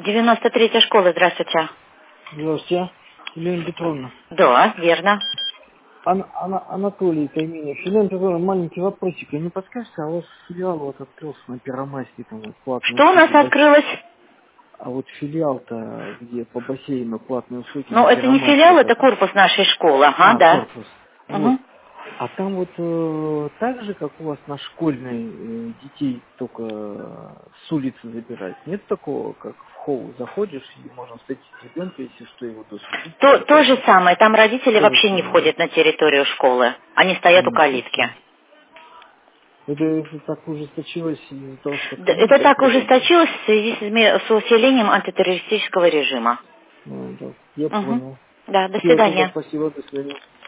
93-я школа, здравствуйте. Здравствуйте, Елена Петровна. Да, верно. Анатолий Тайменев. Елена Петровна, маленький вопросик. Вы не подскажете, а у вас филиал вот открылся на Первомайске, там вот платные Что у нас услуги. открылось? А вот филиал-то, где по бассейну платные услуги на Ну, это не Первомайске, филиал, это... это корпус нашей школы. Ага, А, да. корпус. Вот. Угу. А там вот так же, как у вас на школьной детей только с улицы забирать? Нет такого, как в холл заходишь и можно встретить ребенка, если что, его досудить То же как-то? самое, там родители То же вообще не самое, да? входят на территорию школы. Они стоят у Ничего калитки. себе. Это так ужесточилось из-за того, что Да, ковид, это да, так произошел? ужесточилось в связи с усилением антитеррористического режима. Ну, да, я Угу. понял. Да, до Все, тогда свидания. спасибо, до свидания.